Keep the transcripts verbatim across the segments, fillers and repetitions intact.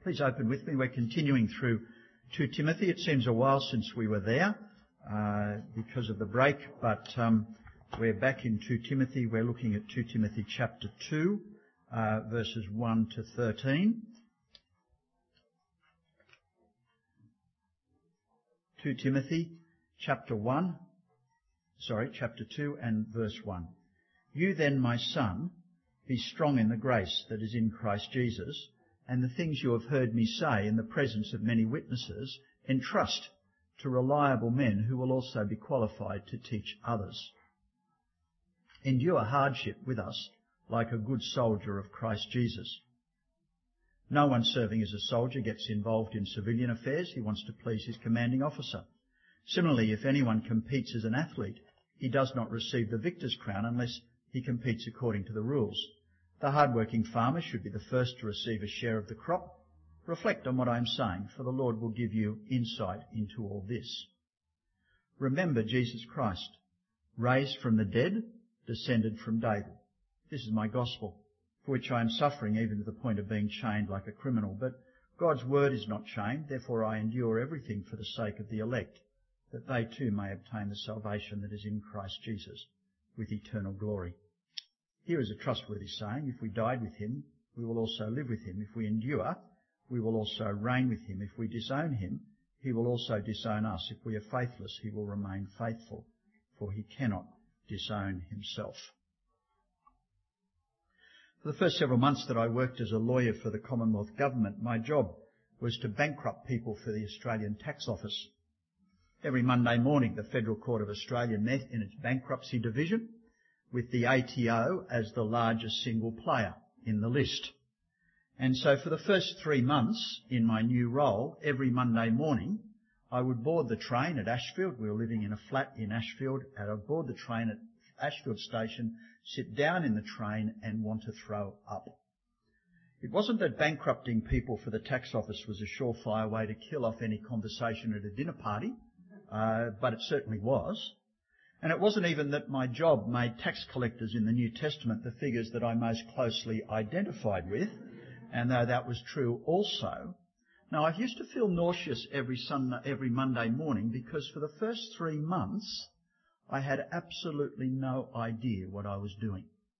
Please open with me. We're continuing through Second Timothy. It seems a while since we were there uh, because of the break, but um, we're back in Second Timothy. We're looking at Second Timothy chapter two, uh, verses one to thirteen. Second Timothy chapter one, sorry, chapter two and verse one. You then, my son, be strong in the grace that is in Christ Jesus, and the things you have heard me say in the presence of many witnesses, entrust to reliable men who will also be qualified to teach others. Endure hardship with us like a good soldier of Christ Jesus. No one serving as a soldier gets involved in civilian affairs. He wants to please his commanding officer. Similarly, if anyone competes as an athlete, he does not receive the victor's crown unless he competes according to the rules. The hard-working farmer should be the first to receive a share of the crop. Reflect on what I am saying, for the Lord will give you insight into all this. Remember Jesus Christ, raised from the dead, descended from David. This is my gospel, for which I am suffering even to the point of being chained like a criminal. But God's word is not chained, therefore I endure everything for the sake of the elect, that they too may obtain the salvation that is in Christ Jesus with eternal glory. Here is a trustworthy saying: if we died with him, we will also live with him. If we endure, we will also reign with him. If we disown him, he will also disown us. If we are faithless, he will remain faithful, for he cannot disown himself. For the first several months that I worked as a lawyer for the Commonwealth Government, my job was to bankrupt people for the Australian Tax Office. Every Monday morning, the Federal Court of Australia met in its bankruptcy division, with the A T O as the largest single player in the list. And so for the first three months in my new role, every Monday morning, I would board the train at Ashfield. We were living in a flat in Ashfield, and I'd board the train at Ashfield Station, sit down in the train and want to throw up. It wasn't that bankrupting people for the tax office was a surefire way to kill off any conversation at a dinner party, uh, but it certainly was. And it wasn't even that my job made tax collectors in the New Testament the figures that I most closely identified with, and though that was true also. Now, I used to feel nauseous every Sunday, every Monday morning, because for the first three months I had absolutely no idea what I was doing.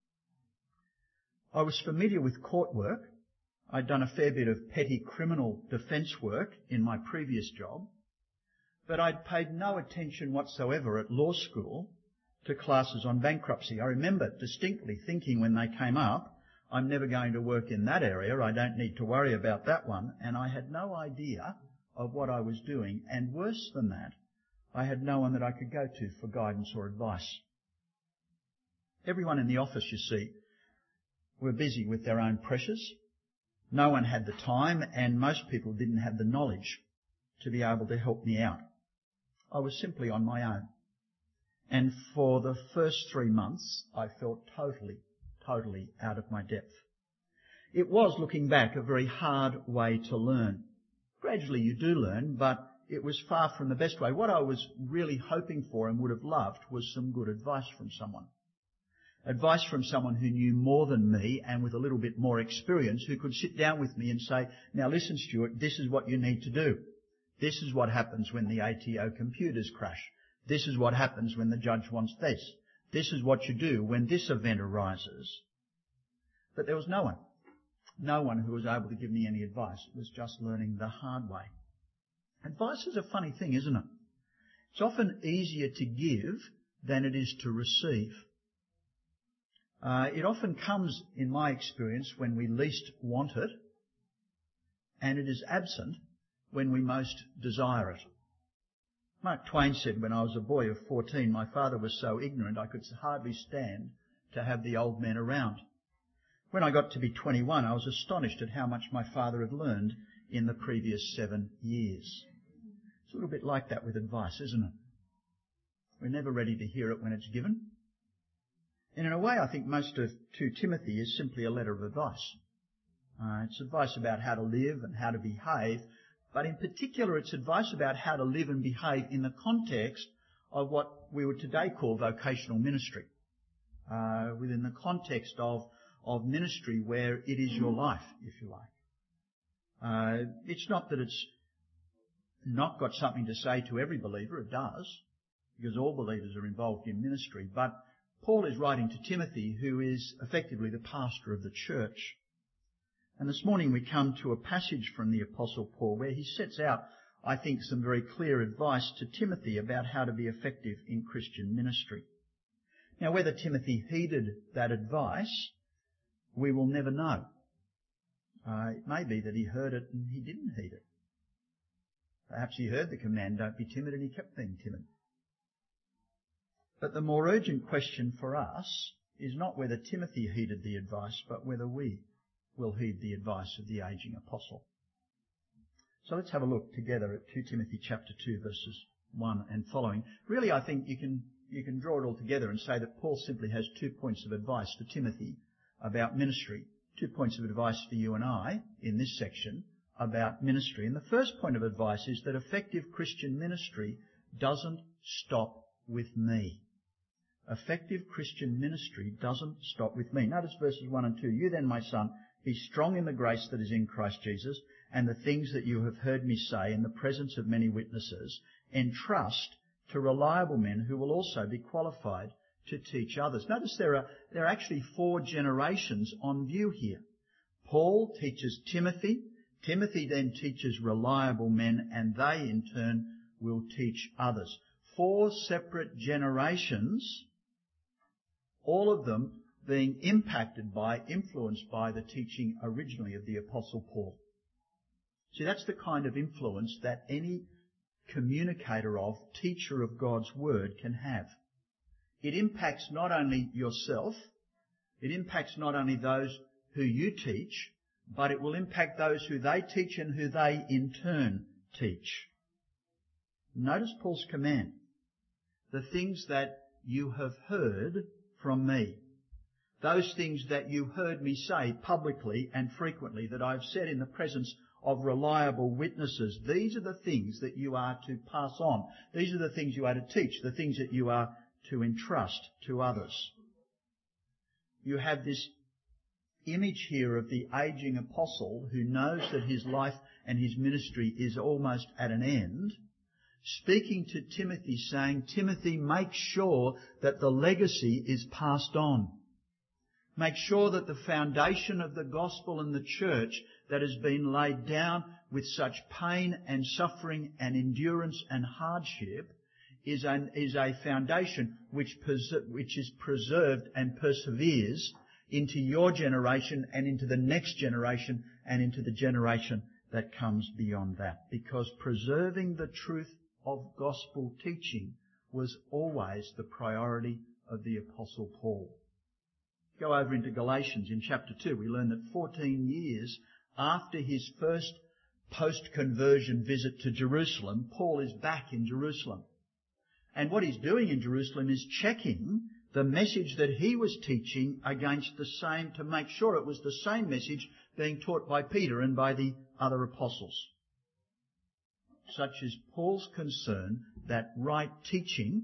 I was familiar with court work. I'd done a fair bit of petty criminal defence work in my previous job, but I'd paid no attention whatsoever at law school to classes on bankruptcy. I remember distinctly thinking when they came up, I'm never going to work in that area, I don't need to worry about that one, and I had no idea of what I was doing, and worse than that, I had no one that I could go to for guidance or advice. Everyone in the office, you see, were busy with their own pressures. No one had the time, and most people didn't have the knowledge to be able to help me out. I was simply on my own. And for the first three months, I felt totally, totally out of my depth. It was, looking back, a very hard way to learn. Gradually you do learn, but it was far from the best way. What I was really hoping for and would have loved was some good advice from someone. Advice from someone who knew more than me and with a little bit more experience, who could sit down with me and say, now listen, Stuart, this is what you need to do. This is what happens when the A T O computers crash. This is what happens when the judge wants this. This is what you do when this event arises. But there was no one. No one who was able to give me any advice. It was just learning the hard way. Advice is a funny thing, isn't it? It's often easier to give than it is to receive. Uh, it often comes, in my experience, when we least want it, and it is absent when we most desire it. Mark Twain said, when I was a boy of fourteen, my father was so ignorant I could hardly stand to have the old men around. When I got to be twenty-one, I was astonished at how much my father had learned in the previous seven years. It's a little bit like that with advice, isn't it? We're never ready to hear it when it's given. And in a way, I think most of Second Timothy is simply a letter of advice. Uh, it's advice about how to live and how to behave, but in particular it's advice about how to live and behave in the context of what we would today call vocational ministry, uh, within the context of, of ministry where it is your life, if you like. Uh, it's not that it's not got something to say to every believer. It does, because all believers are involved in ministry. But Paul is writing to Timothy, who is effectively the pastor of the church. And this morning we come to a passage from the Apostle Paul where he sets out, I think, some very clear advice to Timothy about how to be effective in Christian ministry. Now, whether Timothy heeded that advice, we will never know. Uh, it may be that he heard it and he didn't heed it. Perhaps he heard the command, don't be timid, and he kept being timid. But the more urgent question for us is not whether Timothy heeded the advice, but whether we will heed the advice of the ageing apostle. So let's have a look together at Second Timothy chapter two, verses one and following. Really, I think you can you can draw it all together and say that Paul simply has two points of advice for Timothy about ministry, two points of advice for you and I in this section about ministry. And the first point of advice is that effective Christian ministry doesn't stop with me. Effective Christian ministry doesn't stop with me. Notice verses one and two. You then, my son, be strong in the grace that is in Christ Jesus, and the things that you have heard me say in the presence of many witnesses, entrust to reliable men who will also be qualified to teach others. Notice there are, there are actually four generations on view here. Paul teaches Timothy. Timothy then teaches reliable men, and they in turn will teach others. Four separate generations, all of them being impacted by, influenced by the teaching originally of the Apostle Paul. See, that's the kind of influence that any communicator of, teacher of God's Word can have. It impacts not only yourself, it impacts not only those who you teach, but it will impact those who they teach and who they in turn teach. Notice Paul's command. The things that you have heard from me. Those things that you heard me say publicly and frequently, that I've said in the presence of reliable witnesses. These are the things that you are to pass on. These are the things you are to teach, the things that you are to entrust to others. You have this image here of the aging apostle who knows that his life and his ministry is almost at an end, speaking to Timothy, saying, Timothy, make sure that the legacy is passed on. Make sure that the foundation of the gospel and the church that has been laid down with such pain and suffering and endurance and hardship is an, is a foundation which, pers- which is preserved and perseveres into your generation and into the next generation and into the generation that comes beyond that. Because preserving the truth of gospel teaching was always the priority of the Apostle Paul. Go over into Galatians in chapter two. We learn that fourteen years after his first post-conversion visit to Jerusalem, Paul is back in Jerusalem. And what he's doing in Jerusalem is checking the message that he was teaching against the same, to make sure it was the same message being taught by Peter and by the other apostles. Such is Paul's concern that right teaching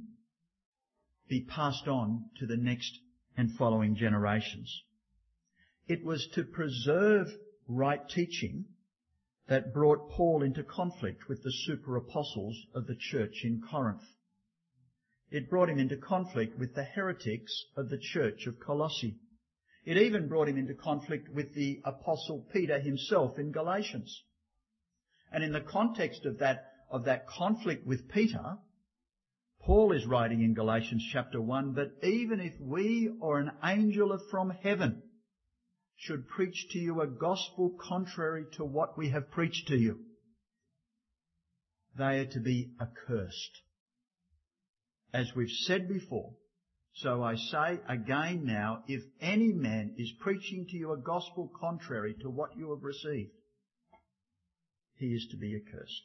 be passed on to the next and following generations. It was to preserve right teaching that brought Paul into conflict with the super apostles of the church in Corinth. It brought him into conflict with the heretics of the church of Colossae. It even brought him into conflict with the apostle Peter himself in Galatians. And in the context of that, of that conflict with Peter, Paul is writing in Galatians chapter one, but even if we or an angel from heaven should preach to you a gospel contrary to what we have preached to you, they are to be accursed. As we've said before, so I say again now, if any man is preaching to you a gospel contrary to what you have received, he is to be accursed.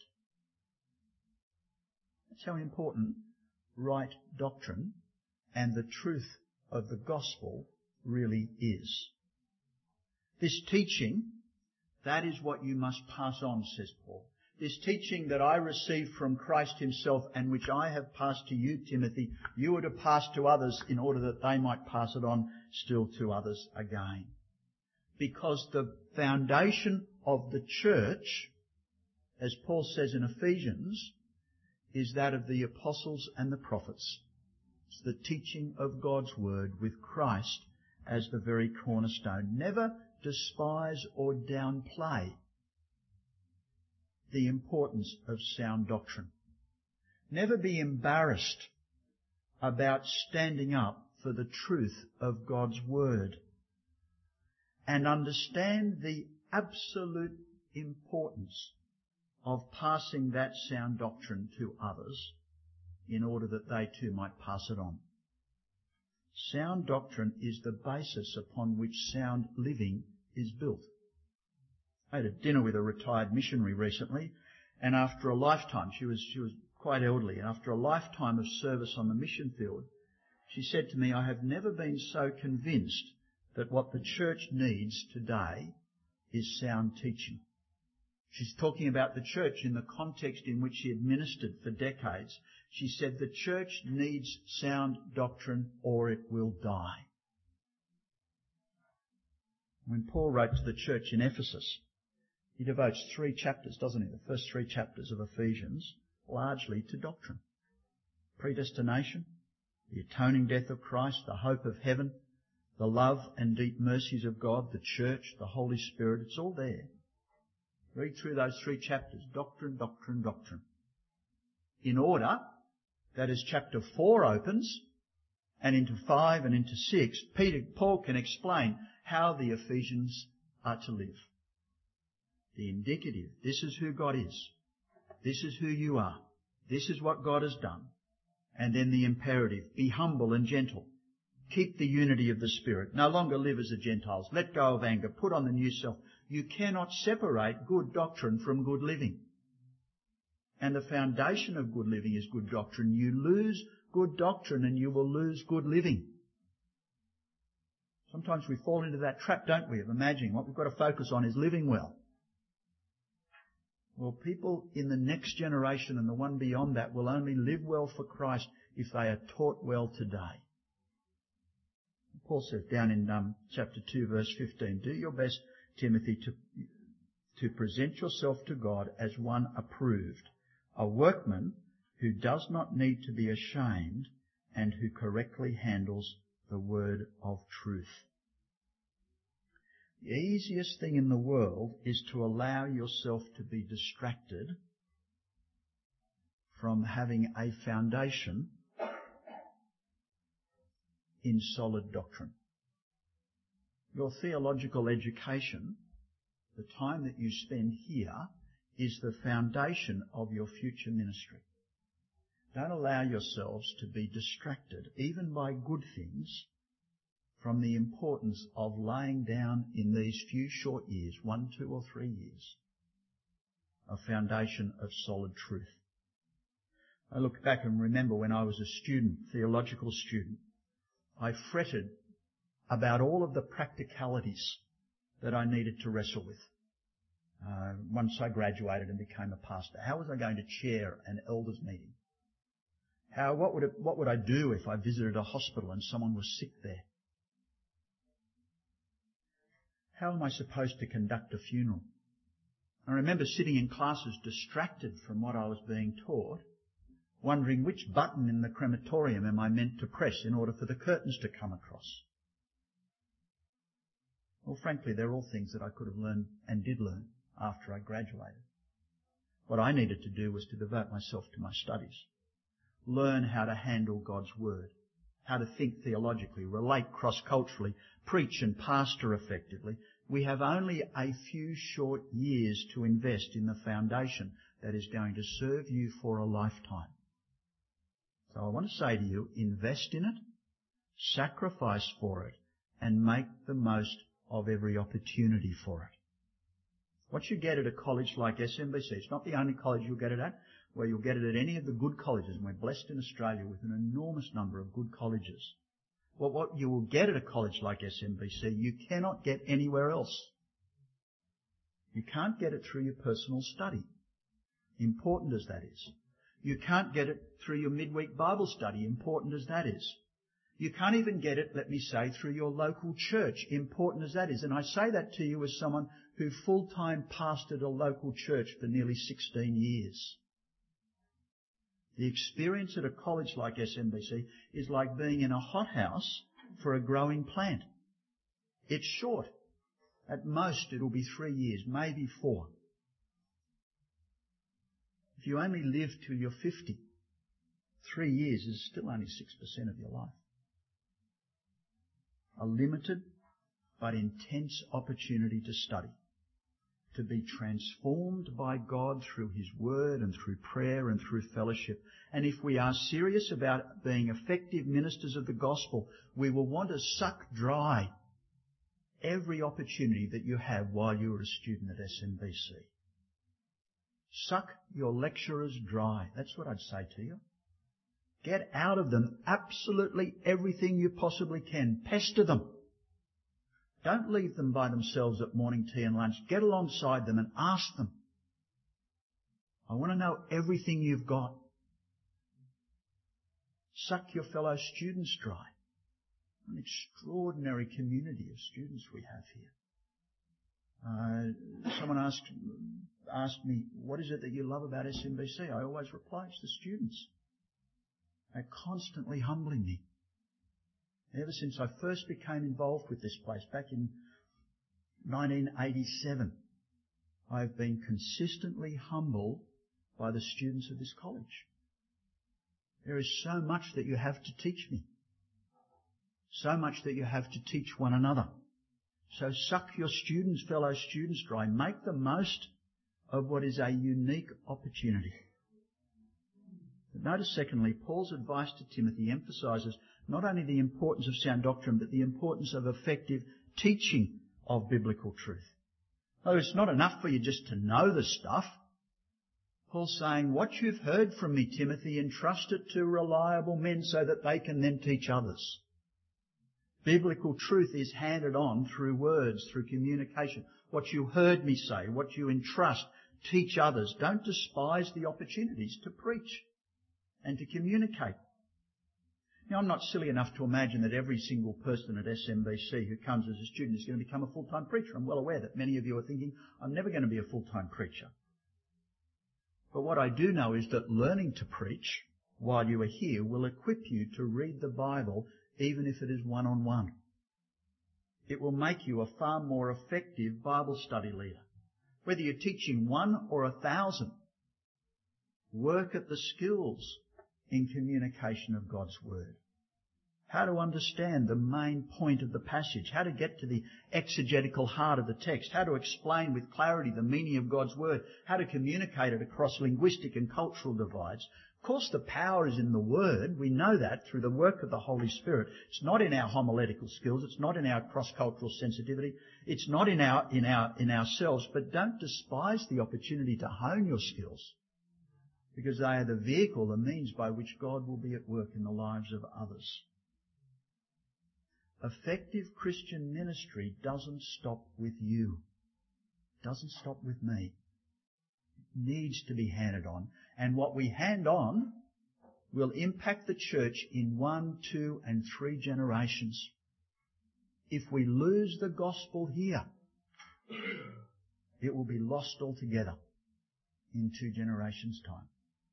That's how important right doctrine and the truth of the gospel really is. This teaching, that is what you must pass on, says Paul. This teaching that I received from Christ himself and which I have passed to you, Timothy, you are to pass to others in order that they might pass it on still to others again. Because the foundation of the church, as Paul says in Ephesians, is that of the apostles and the prophets. It's the teaching of God's word with Christ as the very cornerstone. Never despise or downplay the importance of sound doctrine. Never be embarrassed about standing up for the truth of God's word, and understand the absolute importance of passing that sound doctrine to others in order that they too might pass it on. Sound doctrine is the basis upon which sound living is built. I had a dinner with a retired missionary recently, and after a lifetime, she was, she was quite elderly, and after a lifetime of service on the mission field, she said to me, "I have never been so convinced that what the church needs today is sound teaching." She's talking about the church in the context in which she had ministered for decades. She said the church needs sound doctrine or it will die. When Paul wrote to the church in Ephesus, he devotes three chapters, doesn't he? The first three chapters of Ephesians, largely to doctrine. Predestination, the atoning death of Christ, the hope of heaven, the love and deep mercies of God, the church, the Holy Spirit, it's all there. Read through those three chapters, doctrine, doctrine, doctrine. In order that as chapter four opens, and into five and into six, Peter, Paul can explain how the Ephesians are to live. The indicative, this is who God is. This is who you are. This is what God has done. And then the imperative, be humble and gentle. Keep the unity of the Spirit. No longer live as the Gentiles. Let go of anger. Put on the new self. You cannot separate good doctrine from good living. And the foundation of good living is good doctrine. You lose good doctrine and you will lose good living. Sometimes we fall into that trap, don't we, of imagining what we've got to focus on is living well. Well, people in the next generation and the one beyond that will only live well for Christ if they are taught well today. Paul says down in um, chapter two, verse fifteen, do your best, Timothy, to, to present yourself to God as one approved, a workman who does not need to be ashamed and who correctly handles the word of truth. The easiest thing in the world is to allow yourself to be distracted from having a foundation in solid doctrine. Your theological education, the time that you spend here, is the foundation of your future ministry. Don't allow yourselves to be distracted, even by good things, from the importance of laying down in these few short years, one, two or three years, a foundation of solid truth. I look back and remember when I was a student, theological student, I fretted about all of the practicalities that I needed to wrestle with. Uh, once I graduated and became a pastor, how was I going to chair an elders meeting? How, what would it, what would I do if I visited a hospital and someone was sick there? How am I supposed to conduct a funeral? I remember sitting in classes distracted from what I was being taught, wondering which button in the crematorium am I meant to press in order for the curtains to come across. Well, frankly, they're all things that I could have learned and did learn after I graduated. What I needed to do was to devote myself to my studies, learn how to handle God's word, how to think theologically, relate cross-culturally, preach and pastor effectively. We have only a few short years to invest in the foundation that is going to serve you for a lifetime. So I want to say to you, invest in it, sacrifice for it, and make the most of every opportunity for it. What you get at a college like S M B C, it's not the only college you'll get it at, where you'll get it at any of the good colleges, and we're blessed in Australia with an enormous number of good colleges. Well, what you will get at a college like S M B C, you cannot get anywhere else. You can't get it through your personal study, important as that is. You can't get it through your midweek Bible study, important as that is. You can't even get it, let me say, through your local church, important as that is. And I say that to you as someone who full-time pastored a local church for nearly sixteen years. The experience at a college like S M B C is like being in a hothouse for a growing plant. It's short. At most it'll be three years, maybe four. If you only live till you're fifty, three years is still only six percent of your life. A limited but intense opportunity to study, to be transformed by God through His Word and through prayer and through fellowship. And if we are serious about being effective ministers of the gospel, we will want to suck dry every opportunity that you have while you are a student at S M B C. Suck your lecturers dry. That's what I'd say to you. Get out of them absolutely everything you possibly can. Pester them. Don't leave them by themselves at morning tea and lunch. Get alongside them and ask them. I want to know everything you've got. Suck your fellow students dry. An extraordinary community of students we have here. Uh, someone asked, asked me, what is it that you love about S M B C? I always reply, it's the students. They're constantly humbling me. Ever since I first became involved with this place back in nineteen eighty-seven, I've been consistently humbled by the students of this college. There is so much that you have to teach me. So much that you have to teach one another. So suck your students, fellow students dry. Make the most of what is a unique opportunity. But notice secondly, Paul's advice to Timothy emphasises not only the importance of sound doctrine, but the importance of effective teaching of biblical truth. Oh, it's not enough for you just to know the stuff. Paul's saying, what you've heard from me, Timothy, entrust it to reliable men so that they can then teach others. Biblical truth is handed on through words, through communication. What you heard me say, what you entrust, teach others. Don't despise the opportunities to preach and to communicate. Now, I'm not silly enough to imagine that every single person at S M B C who comes as a student is going to become a full-time preacher. I'm well aware that many of you are thinking, I'm never going to be a full-time preacher. But what I do know is that learning to preach while you are here will equip you to read the Bible even if it is one-on-one. It will make you a far more effective Bible study leader. Whether you're teaching one or a thousand, work at the skills in communication of God's Word. How to understand the main point of the passage, how to get to the exegetical heart of the text, how to explain with clarity the meaning of God's Word, how to communicate it across linguistic and cultural divides. Of course, the power is in the Word. We know that through the work of the Holy Spirit. It's not in our homiletical skills. It's not in our cross-cultural sensitivity. It's not in our, in our, in ourselves. But don't despise the opportunity to hone your skills, because they are the vehicle, the means by which God will be at work in the lives of others. Effective Christian ministry doesn't stop with you. It doesn't stop with me. It needs to be handed on. And what we hand on will impact the church in one, two, and three generations. If we lose the gospel here, it will be lost altogether in two generations' time.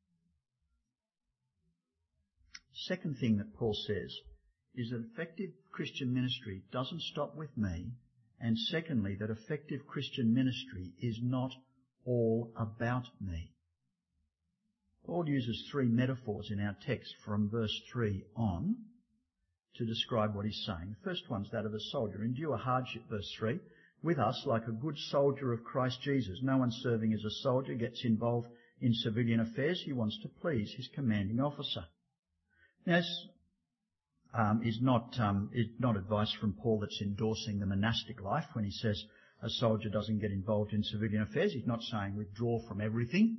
Second thing that Paul says is that effective Christian ministry doesn't stop with me, and secondly, that effective Christian ministry is not all about me. Paul uses three metaphors in our text from verse three on to describe what he's saying. The first one's that of a soldier. Endure hardship, verse three, with us like a good soldier of Christ Jesus. No one serving as a soldier gets involved in civilian affairs. He wants to please his commanding officer. Now, this um, is not um, is not advice from Paul that's endorsing the monastic life when he says a soldier doesn't get involved in civilian affairs. He's not saying withdraw from everything.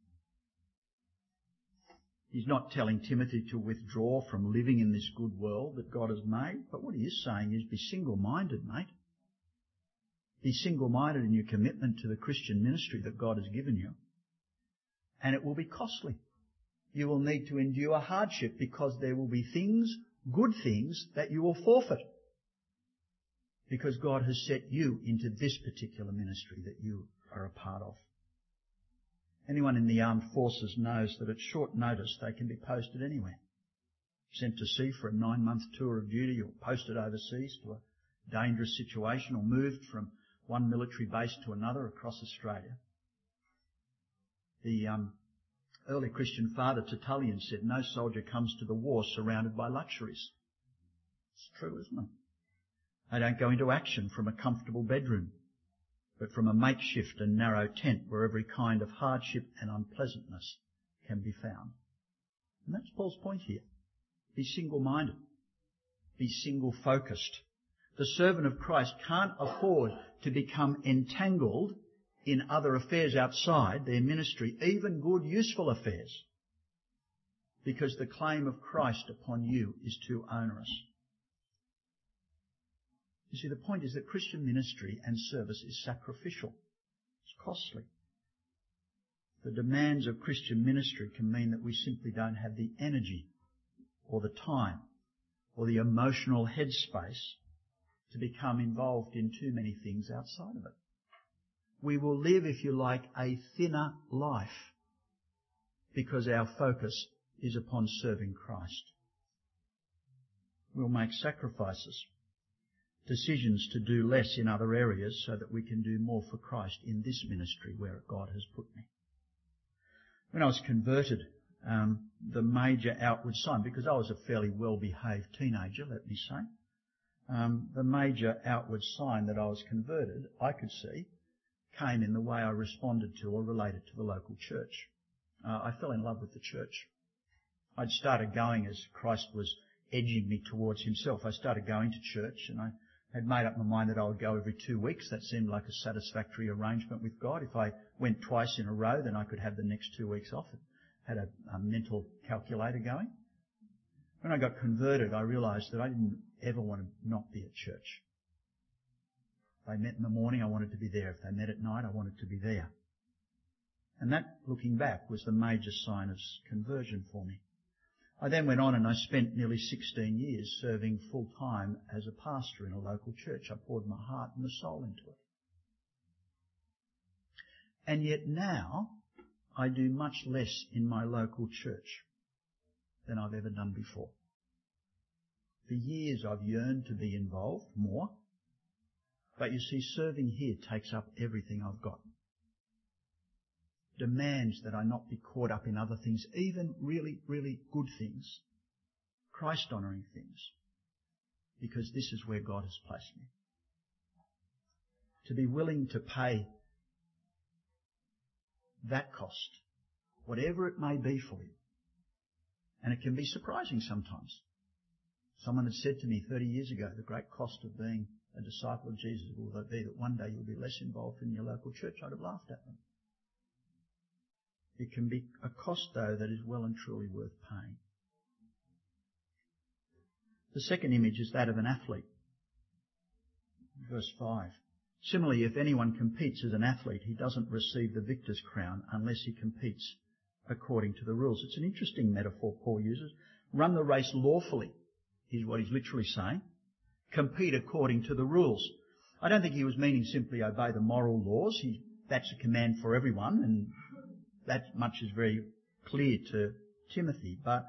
He's not telling Timothy to withdraw from living in this good world that God has made. But what he is saying is be single-minded, mate. Be single-minded in your commitment to the Christian ministry that God has given you. And it will be costly. You will need to endure hardship because there will be things, good things, that you will forfeit. because God has set you into this particular ministry that you are a part of. Anyone in the armed forces knows that at short notice they can be posted anywhere. Sent to sea for a nine-month tour of duty, or posted overseas to a dangerous situation, or moved from one military base to another across Australia. The um, early Christian father Tertullian said, no soldier comes to the war surrounded by luxuries. It's true, isn't it? They don't go into action from a comfortable bedroom, but from a makeshift and narrow tent where every kind of hardship and unpleasantness can be found. And that's Paul's point here. Be single-minded. Be single-focused. The servant of Christ can't afford to become entangled in other affairs outside their ministry, even good, useful affairs, because the claim of Christ upon you is too onerous. You see, the point is that Christian ministry and service is sacrificial. It's costly. The demands of Christian ministry can mean that we simply don't have the energy or the time or the emotional headspace to become involved in too many things outside of it. We will live, if you like, a thinner life because our focus is upon serving Christ. We'll make sacrifices, decisions to do less in other areas so that we can do more for Christ in this ministry where God has put me. When I was converted, um, the major outward sign, because I was a fairly well-behaved teenager, let me say, um, the major outward sign that I was converted, I could see, came in the way I responded to or related to the local church. Uh, I fell in love with the church. I'd started going as Christ was edging me towards himself. I started going to church, and I had made up my mind that I would go every two weeks. That seemed like a satisfactory arrangement with God. If I went twice in a row, then I could have the next two weeks off. I had a, a mental calculator going. When I got converted, I realised that I didn't ever want to not be at church. If they met in the morning, I wanted to be there. If they met at night, I wanted to be there. And that, looking back, was the major sign of conversion for me. I then went on and I spent nearly sixteen years serving full-time as a pastor in a local church. I poured my heart and my soul into it. And yet now, I do much less in my local church than I've ever done before. For years I've yearned to be involved more, but you see, serving here takes up everything I've got. Demands that I not be caught up in other things, even really, really good things, Christ-honouring things, because this is where God has placed me. To be willing to pay that cost, whatever it may be for you. And it can be surprising sometimes. Someone had said to me thirty years ago, the great cost of being a disciple of Jesus will be that one day you'll be less involved in your local church. I'd have laughed at them. It can be a cost, though, that is well and truly worth paying. The second image is that of an athlete. Verse five. Similarly, if anyone competes as an athlete, he doesn't receive the victor's crown unless he competes according to the rules. It's an interesting metaphor Paul uses. Run the race lawfully is what he's literally saying. Compete according to the rules. I don't think he was meaning simply obey the moral laws. He, that's a command for everyone, and that much is very clear to Timothy. But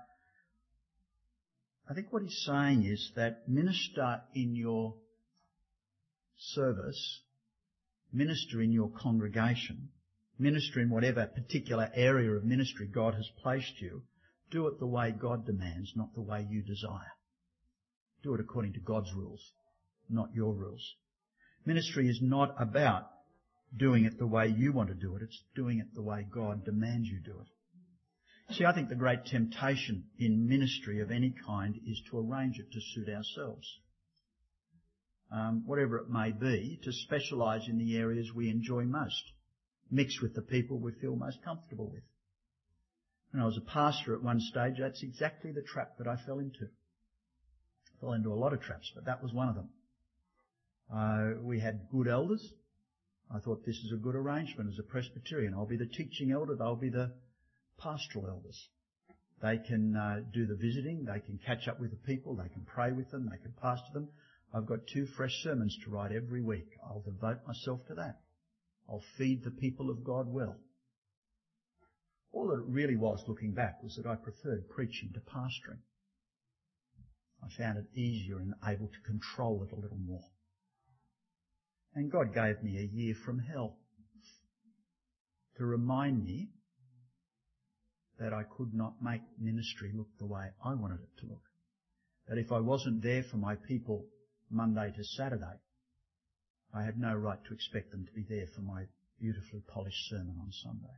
I think what he's saying is that minister in your service, minister in your congregation, minister in whatever particular area of ministry God has placed you, do it the way God demands, not the way you desire. Do it according to God's rules, not your rules. Ministry is not about doing it the way you want to do it. It's doing it the way God demands you do it. See, I think the great temptation in ministry of any kind is to arrange it to suit ourselves. Um, whatever it may be, to specialise in the areas we enjoy most, mix with the people we feel most comfortable with. When I was a pastor at one stage, that's exactly the trap that I fell into. I fell into a lot of traps, but that was one of them. Uh, we had good elders. I thought this is a good arrangement as a Presbyterian. I'll be the teaching elder, they'll be the pastoral elders. They can uh, do the visiting, they can catch up with the people, they can pray with them, they can pastor them. I've got two fresh sermons to write every week. I'll devote myself to that. I'll feed the people of God well. All that it really was, looking back, was that I preferred preaching to pastoring. I found it easier and able to control it a little more. And God gave me a year from hell to remind me that I could not make ministry look the way I wanted it to look. That if I wasn't there for my people Monday to Saturday, I had no right to expect them to be there for my beautifully polished sermon on Sunday.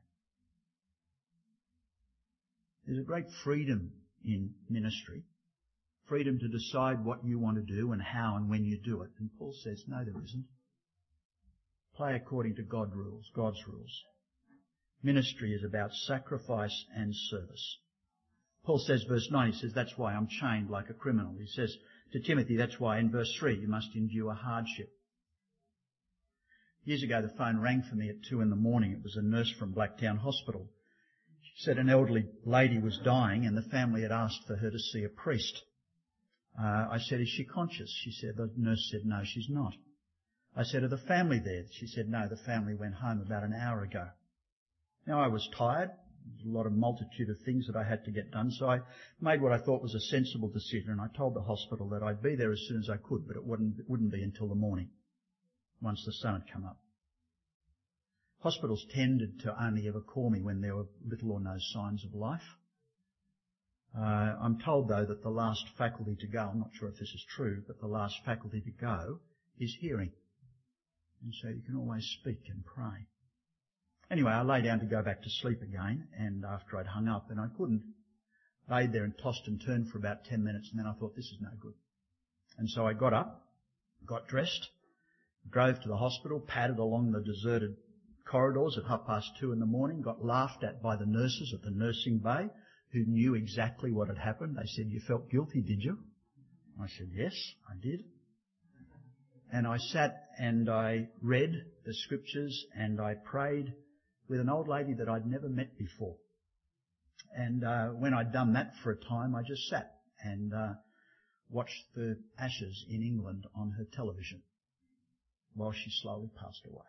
There's a great freedom in ministry, freedom to decide what you want to do and how and when you do it. And Paul says, no, there isn't. Play according to God's rules, God's rules. Ministry is about sacrifice and service. Paul says, verse nine, he says, that's why I'm chained like a criminal. He says to Timothy, that's why in verse three, you must endure hardship. Years ago, the phone rang for me at two in the morning. It was a nurse from Blacktown Hospital. She said an elderly lady was dying and the family had asked for her to see a priest. Uh, I said, is she conscious? She said, the nurse said, no, she's not. I said, are the family there? She said, no, the family went home about an hour ago. Now, I was tired. There was a lot of multitude of things that I had to get done, so I made what I thought was a sensible decision, and I told the hospital that I'd be there as soon as I could, but it wouldn't, it wouldn't be until the morning, once the sun had come up. Hospitals tended to only ever call me when there were little or no signs of life. Uh, I'm told, though, that the last faculty to go, I'm not sure if this is true, but the last faculty to go is hearing. And so you can always speak and pray. Anyway, I lay down to go back to sleep again, and after I'd hung up, and I couldn't, laid there and tossed and turned for about ten minutes, and then I thought, this is no good. And so I got up, got dressed, drove to the hospital, padded along the deserted corridors at half past two in the morning, got laughed at by the nurses at the nursing bay, who knew exactly what had happened. They said, you felt guilty, did you? I said, yes, I did. And I sat and I read the scriptures and I prayed with an old lady that I'd never met before. And uh, when I'd done that for a time, I just sat and uh, watched the Ashes in England on her television while she slowly passed away.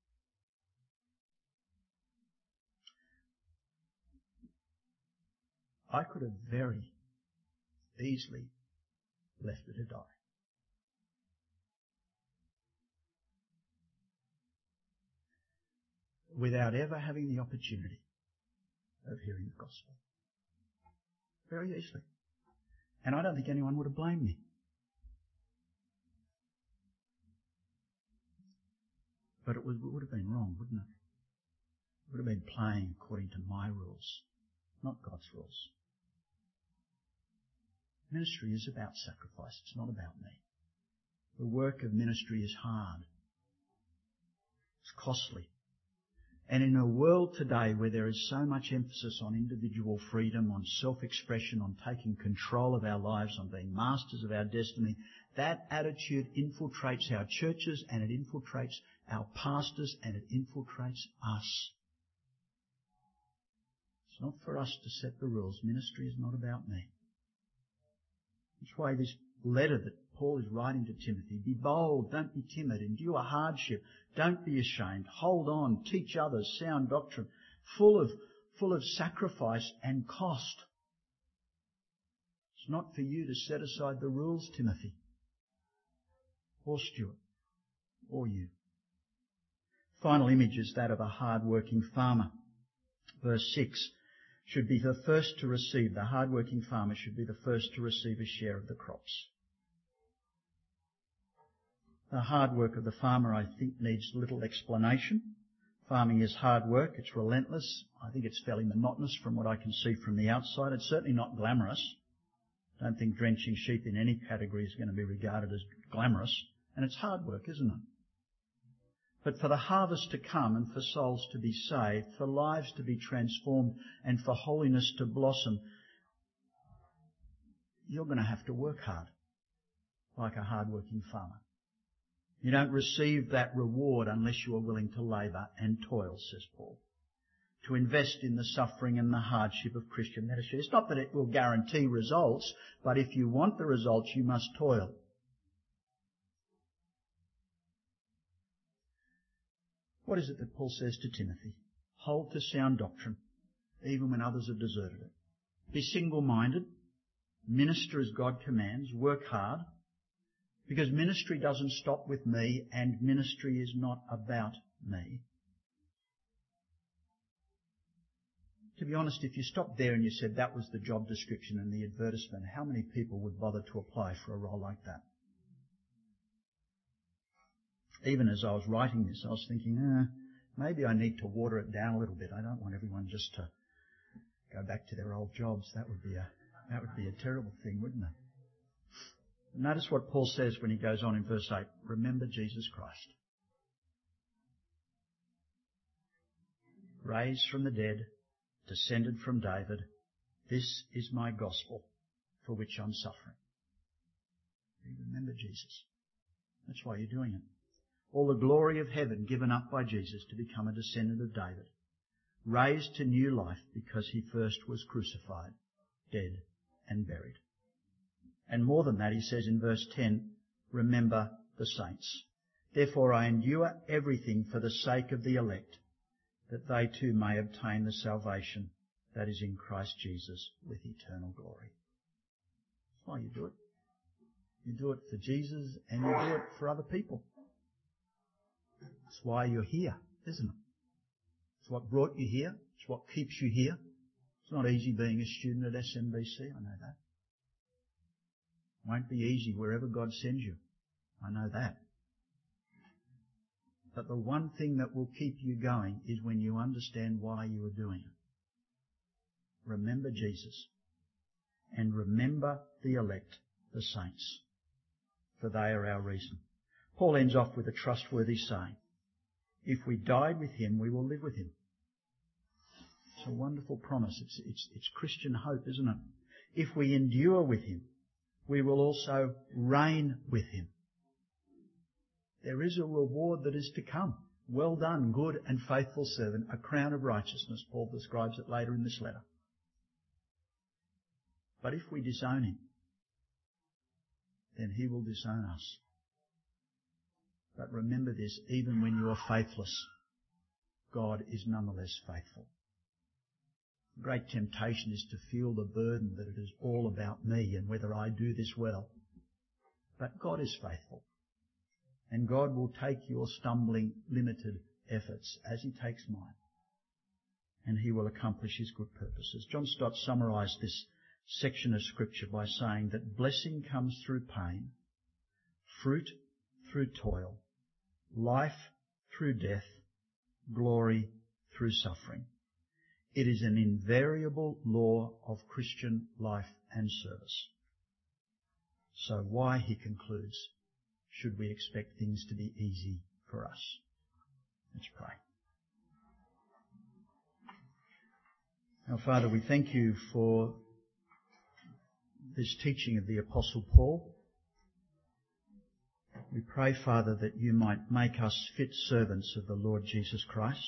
I could have very easily left her to die. Without ever having the opportunity of hearing the gospel. Very easily. And I don't think anyone would have blamed me. But it would, it would have been wrong, wouldn't it? It would have been playing according to my rules, not God's rules. Ministry is about sacrifice. It's not about me. The work of ministry is hard. It's costly. And in a world today where there is so much emphasis on individual freedom, on self-expression, on taking control of our lives, on being masters of our destiny, that attitude infiltrates our churches and it infiltrates our pastors and it infiltrates us. It's not for us to set the rules. Ministry is not about me. That's why this letter that Paul is writing to Timothy, be bold, don't be timid, endure hardship, don't be ashamed, hold on, teach others sound doctrine, full of, full of sacrifice and cost. It's not for you to set aside the rules, Timothy, or Stuart, or you. Final image is that of a hard-working farmer. Verse six. Should be the first to receive, the hard-working farmer should be the first to receive a share of the crops. The hard work of the farmer, I think, needs little explanation. Farming is hard work. It's relentless. I think it's fairly monotonous from what I can see from the outside. It's certainly not glamorous. I don't think drenching sheep in any category is going to be regarded as glamorous. And it's hard work, isn't it? But for the harvest to come and for souls to be saved, for lives to be transformed and for holiness to blossom, you're going to have to work hard, like a hard-working farmer. You don't receive that reward unless you are willing to labour and toil, says Paul. To invest in the suffering and the hardship of Christian ministry. It's not that it will guarantee results, but if you want the results, you must toil. What is it that Paul says to Timothy? Hold to sound doctrine, even when others have deserted it. Be single-minded, minister as God commands, work hard, because ministry doesn't stop with me and ministry is not about me. To be honest, if you stopped there and you said that was the job description and the advertisement, how many people would bother to apply for a role like that? Even as I was writing this, I was thinking, eh, maybe I need to water it down a little bit. I don't want everyone just to go back to their old jobs. That would be a, that would be a terrible thing, wouldn't it? Notice what Paul says when he goes on in verse eight. Remember Jesus Christ. Raised from the dead, descended from David. This is my gospel for which I'm suffering. You remember Jesus. That's why you're doing it. All the glory of heaven given up by Jesus to become a descendant of David, raised to new life because he first was crucified, dead and buried. And more than that, he says in verse ten, remember the saints. Therefore I endure everything for the sake of the elect, that they too may obtain the salvation that is in Christ Jesus with eternal glory. That's why you do it. You do it for Jesus and you do it for other people. That's why you're here, isn't it? It's what brought you here. It's what keeps you here. It's not easy being a student at S M B C, I know that. It won't be easy wherever God sends you. I know that. But the one thing that will keep you going is when you understand why you are doing it. Remember Jesus. And remember the elect, the saints. For they are our reason. Paul ends off with a trustworthy saying. If we died with him, we will live with him. It's a wonderful promise. It's, it's, it's Christian hope, isn't it? If we endure with him, we will also reign with him. There is a reward that is to come. Well done, good and faithful servant, a crown of righteousness. Paul describes it later in this letter. But if we disown him, then he will disown us. But remember this, even when you are faithless, God is nonetheless faithful. The great temptation is to feel the burden that it is all about me and whether I do this well. But God is faithful. And God will take your stumbling, limited efforts as he takes mine. And he will accomplish his good purposes. John Stott summarised this section of Scripture by saying that blessing comes through pain, fruit through toil, life through death, glory through suffering. It is an invariable law of Christian life and service. So why, he concludes, should we expect things to be easy for us? Let's pray. Our Father, we thank you for this teaching of the Apostle Paul. We pray, Father, that you might make us fit servants of the Lord Jesus Christ,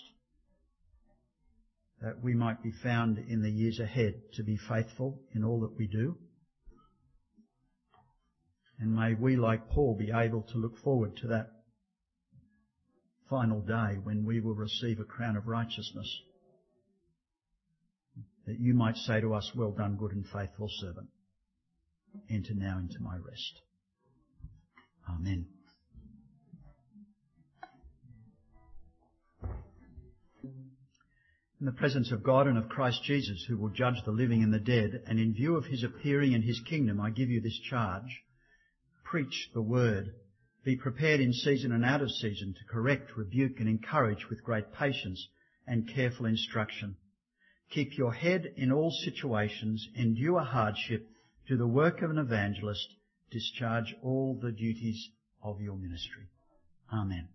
that we might be found in the years ahead to be faithful in all that we do. And may we, like Paul, be able to look forward to that final day when we will receive a crown of righteousness, that you might say to us, well done, good and faithful servant. Enter now into my rest. Amen. In the presence of God and of Christ Jesus, who will judge the living and the dead, and in view of his appearing in his kingdom, I give you this charge. Preach the word. Be prepared in season and out of season to correct, rebuke and encourage with great patience and careful instruction. Keep your head in all situations, endure hardship, do the work of an evangelist, discharge all the duties of your ministry. Amen.